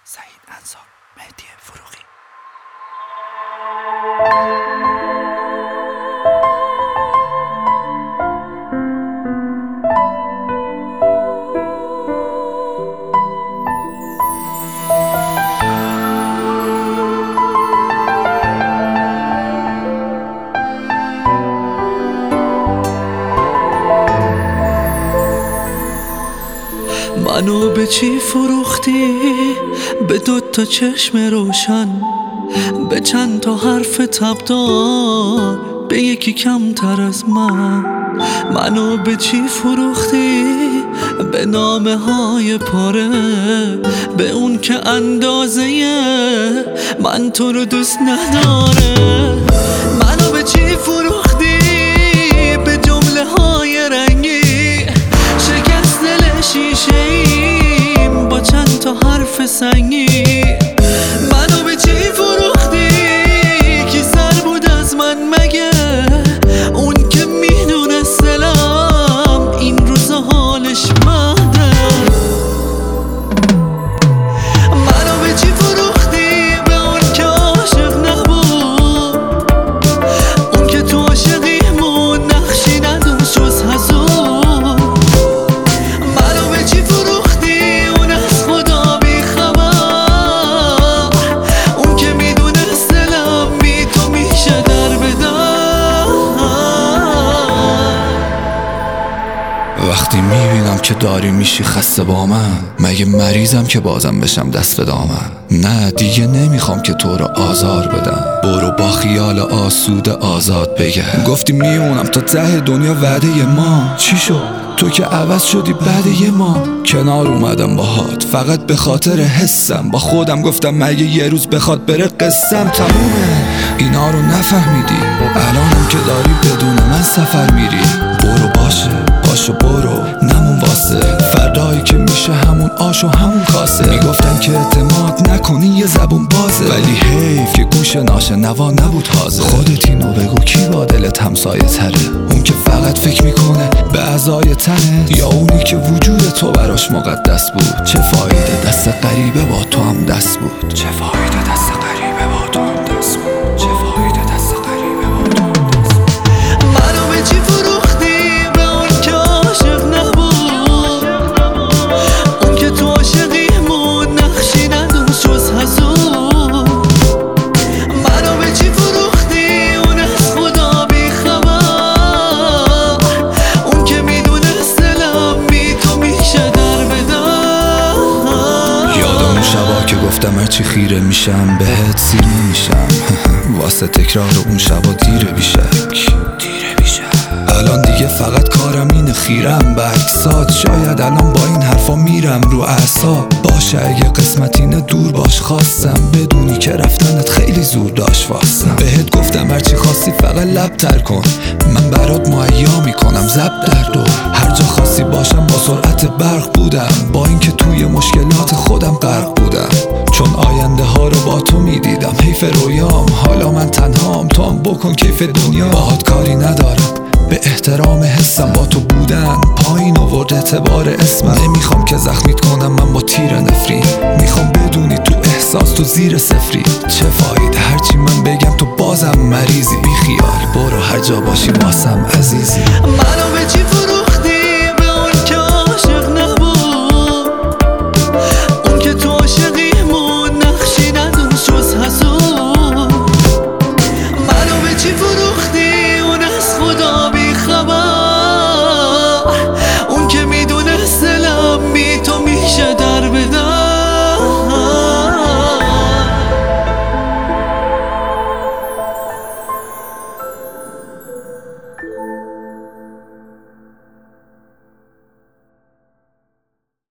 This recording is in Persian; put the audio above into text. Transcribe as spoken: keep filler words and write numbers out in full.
سعید انصار، مهدی فروغی. منو به چی فروختی؟ به دوتا چشم روشن، به چند تا حرف تبدار، به یکی کمتر از من. منو به چی فروختی؟ به نامه های پاره، به اون که اندازه من تو رو دوست نداره. منو به چی فروختی؟ به جمله های رنگی، شکست دل شیشه ایم با چند تا حرف سنگی. منو به چی فروختی؟ کی سر بود از من مگه؟ اون که میدونست دلم این روزا حالش مهده. منو به چی فروختی؟ به اون که عاشق نبود، اون که تو عاشقیمون نقشی نداشت جز حضور. وقتی میبینم که داری میشی خسته با من، مگه مریضم که بازم بشم دست به دامن؟ نه دیگه نمیخوام که تو رو آزار بدم، برو با خیال آسوده آزاد بگم. گفتی میمونم تا ته دنیا وعده ما، چی شد؟ تو که عوض شدی بعد یه ما. کنار اومدم باهات فقط به خاطر حسم، با خودم گفتم مگه یه روز بخواد بره قصم تمومه. اینا رو نفهمیدی، الانم که داری بدون من سفر میری. برو باشه باشو برو نمون واسه فردایی که میشه همون آش و همون کاسه. میگفتن که اعتماد نکنی یه زبون بازه، ولی حیف که گوش ناشنوا نبود حاضر. خودت اینو بگو کی با دلت همسایه تره؟ اون که فقط فکر میکنه به اعضای تنه، یا اونی که وجود تو براش مقدس بود؟ چه فایده دست غریبه با تو هم دست بود؟ چه فایده دست غریبه با تو هم دست بود؟ چه فایده دست غریبه با تو هم دست بود؟ منو به چی فروختی؟ به اون که عاشق نبود، اون که تو عاشقیمون نقشی نداشت جز حضور. منو به چی فروختی؟ اون از خدا بی خبر، اون که میدونست دلم بی تو میشه در بدر. یاد اون شبا که گفتم هرچی خیره میشم بهت سیر نمیشم، واسه تکرار اون شبا دیره بیشک دیره بیشک. الان دیگه فقط کارم اینه خیرم به عکسات، شاید الان با این حرفا میرم رو اعصاب. باشه اگه قسمت اینه دور باش، خواستم بدونی که رفتنت خیلی زور داشت واسم. بهت گفتم هرچی خواستی فقط لب تر کن، من برات مهیا میکنم زب در دو. هر جا خواستی باشم با سرعت برق بودم، با اینکه توی مشکلات خودم غرق بودم. چون آینده ها رو با تو میدیدم حیف رویام، حالا من تنهام تو هم بکن کیف دنیا. باهات کاری ندارم به احترام حسم، با تو بودن پایین آورد اعتبار اسمم. نمیخوام که زخمیت کنم من با تیر نفرین، میخوام بدونی تو احساس تو زیر صفری. چه فایده هرچی من بگم تو بازم مریضی؟ بی خیال برو هر جا باشی واسم عزیزی. منو به چی